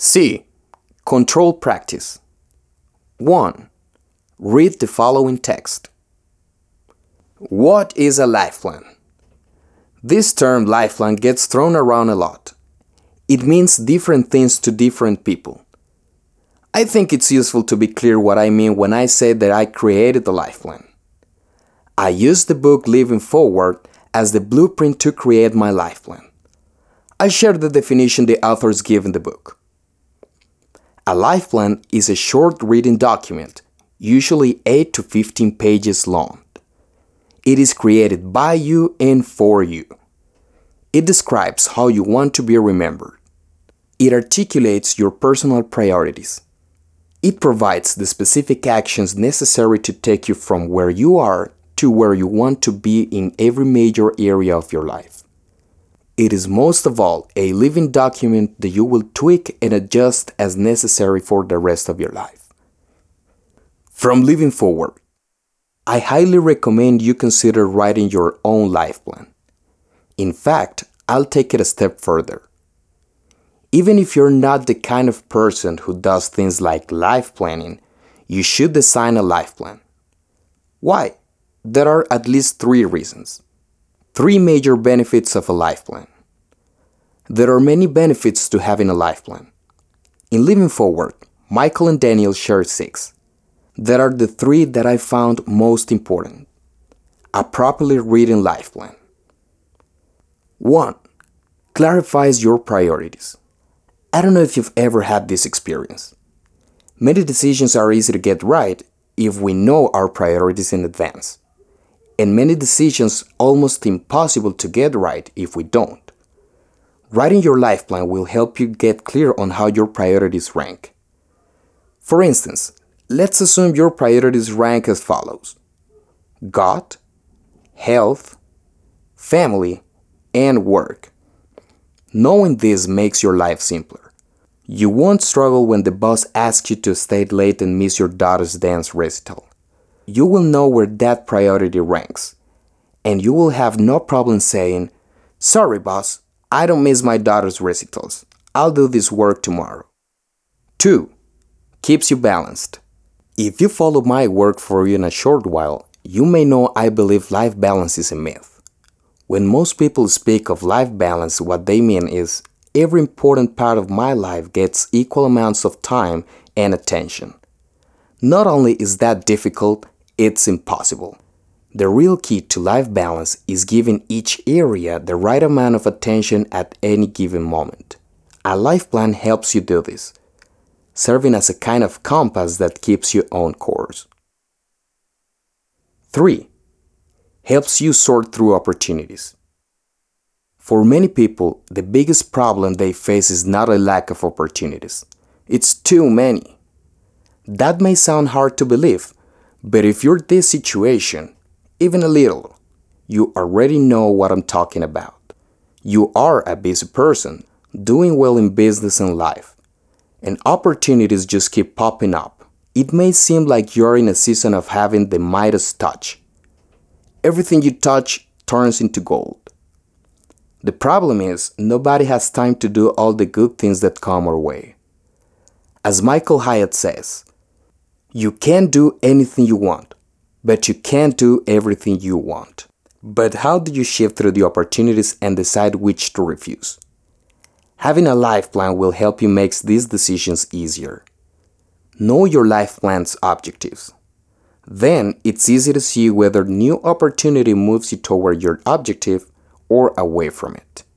C. Control practice. 1. Read the following text. What is a life plan? This term life plan gets thrown around a lot. It means different things to different people. I think it's useful to be clear what I mean when I say that I created the life plan. I used the book Living Forward as the blueprint to create my life plan. I share the definition the authors give in the book. A life plan is a short reading document, usually 8 to 15 pages long. It is created by you and for you. It describes how you want to be remembered. It articulates your personal priorities. It provides the specific actions necessary to take you from where you are to where you want to be in every major area of your life. It is most of all a living document that you will tweak and adjust as necessary for the rest of your life. From Living Forward, I highly recommend you consider writing your own life plan. In fact, I'll take it a step further. Even if you're not the kind of person who does things like life planning, you should design a life plan. Why? There are at least 3 reasons. 3 major benefits of a life plan. There are many benefits to having a life plan. In Living Forward, Michael and Daniel share 6. There are the 3 that I found most important. A properly written life plan. 1. Clarifies your priorities. I don't know if you've ever had this experience. Many decisions are easy to get right if we know our priorities in advance. And many decisions almost impossible to get right if we don't. Writing your life plan will help you get clear on how your priorities rank. For instance, let's assume your priorities rank as follows: God, health, family, and work. Knowing this makes your life simpler. You won't struggle when the boss asks you to stay late and miss your daughter's dance recital. You will know where that priority ranks, and you will have no problem saying, "Sorry, boss, I don't miss my daughter's recitals. I'll do this work tomorrow." 2. Keeps you balanced. If you follow my work for even a short while, you may know I believe life balance is a myth. When most people speak of life balance, what they mean is every important part of my life gets equal amounts of time and attention. Not only is that difficult, it's impossible. The real key to life balance is giving each area the right amount of attention at any given moment. A life plan helps you do this, serving as a kind of compass that keeps you on course. 3. Helps you sort through opportunities. For many people, the biggest problem they face is not a lack of opportunities. It's too many. That may sound hard to believe, but if you're in this situation, even a little, you already know what I'm talking about. You are a busy person, doing well in business and life, and opportunities just keep popping up. It may seem like you're in a season of having the Midas touch. Everything you touch turns into gold. The problem is, nobody has time to do all the good things that come our way. As Michael Hyatt says, you can't do anything you want, but you can't do everything you want. But how do you shift through the opportunities and decide which to refuse? Having a life plan will help you make these decisions easier. Know your life plan's objectives. Then it's easy to see whether new opportunity moves you toward your objective or away from it.